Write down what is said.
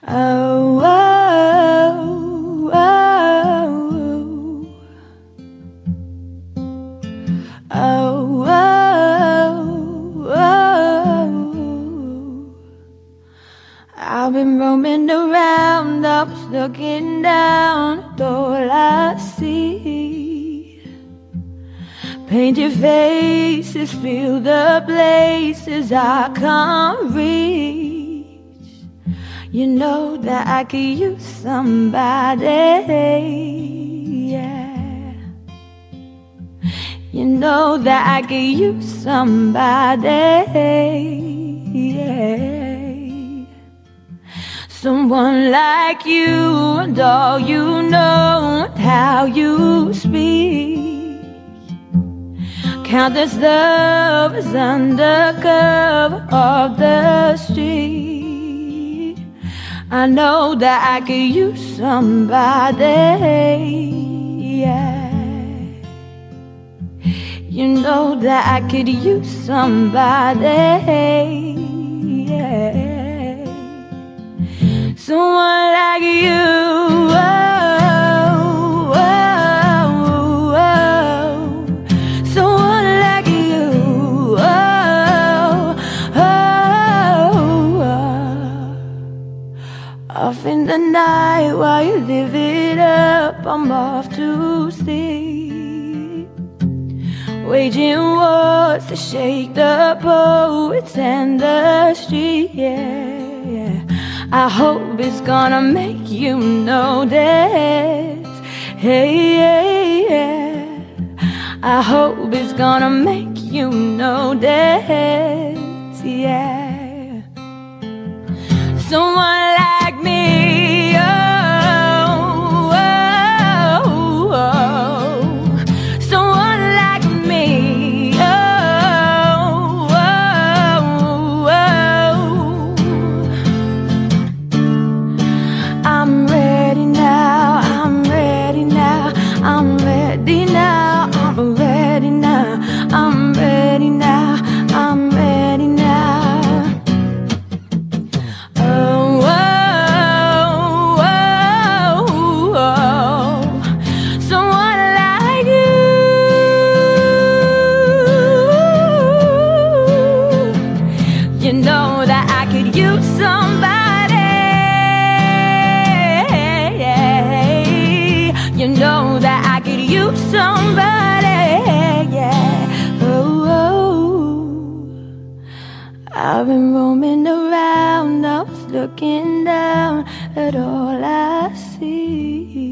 Oh, oh, oh, oh, oh, oh. I've been roaming around, I was looking down at all I see. Painted faces fill the places I can't reach. You know that I could use somebody, yeah. You know that I could use somebody, yeah. Someone like you and all you know and how you speak. Countless lovers under cover of the street. I know that I could use somebody, yeah. You know that I could use somebody, yeah. Someone like you, oh, oh, oh. Someone like you, oh, oh, oh. Off in the night while you live it up, I'm off to sleep, waging wars to shake the poets and the street, yeah. I hope it's gonna make you notice, hey, hey, yeah. I hope it's gonna make you notice, yeah. Someone like me, oh, oh, oh. Someone like me, oh, oh, oh. I'm ready now, I'm ready now, I'm ready now, I'm ready now, I'm ready now, I'm ready now. Oh, oh, oh, oh. Someone like you. You know that I could use somebody. You know that I could use somebody, yeah. Oh, oh. I've been roaming around, I was looking down at all I see.